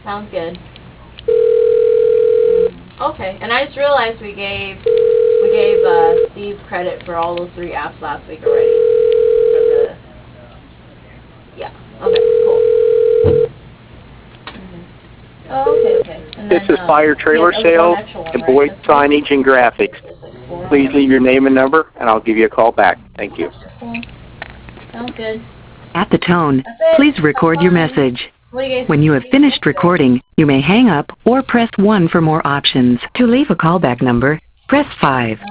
Sounds good. Okay, and I just realized we gave Steve credit for all those 3 apps last week already. For the okay, cool. Oh, okay. And This then, is Fire Trailer yeah, Sales extra one, and right? Boyd Signage and Graphics. Like Please leave your name and number, and I'll give you a call back. Thank you. Cool. Sounds good. At the tone, That's it. please record your That's fine. message. What do you guys When you have finished recording, you may hang up or press 1 for more options. To leave a callback number, press 5.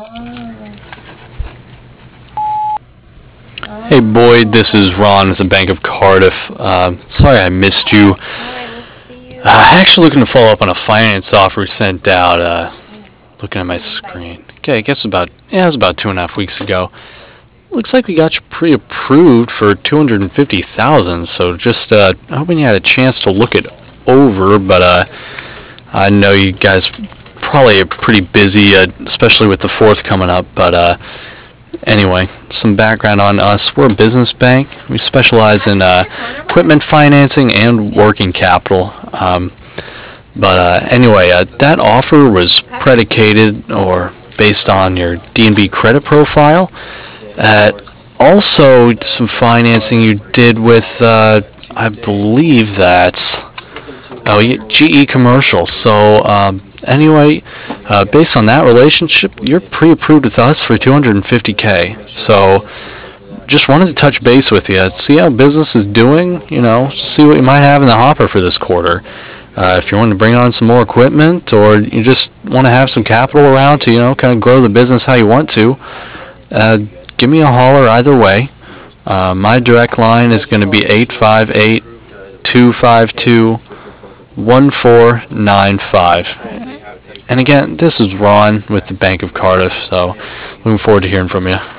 Hey Boyd, this is Ron with the Bank of Cardiff. Sorry I missed you. Actually looking to follow up on a finance offer we sent out. Looking at my screen. Okay, I guess it was about 2.5 weeks ago. Looks like we got you pre-approved for $250,000. So just hoping you had a chance to look it over. But I know you guys probably are pretty busy, especially with the 4th coming up. But anyway, some background on us. We're a business bank. We specialize in equipment financing and working capital. Anyway, that offer was predicated or based on your D&B credit profile. Also, some financing you did with, I believe that's GE Commercial. So anyway, based on that relationship, you're pre-approved with us for $250K. So just wanted to touch base with you, see how business is doing, see what you might have in the hopper for this quarter. If you want to bring on some more equipment, or you just want to have some capital around to, kind of grow the business how you want to, give me a holler either way. My direct line is going to be 858-252-1495. And again, this is Ron with the Bank of Cardiff, so looking forward to hearing from you.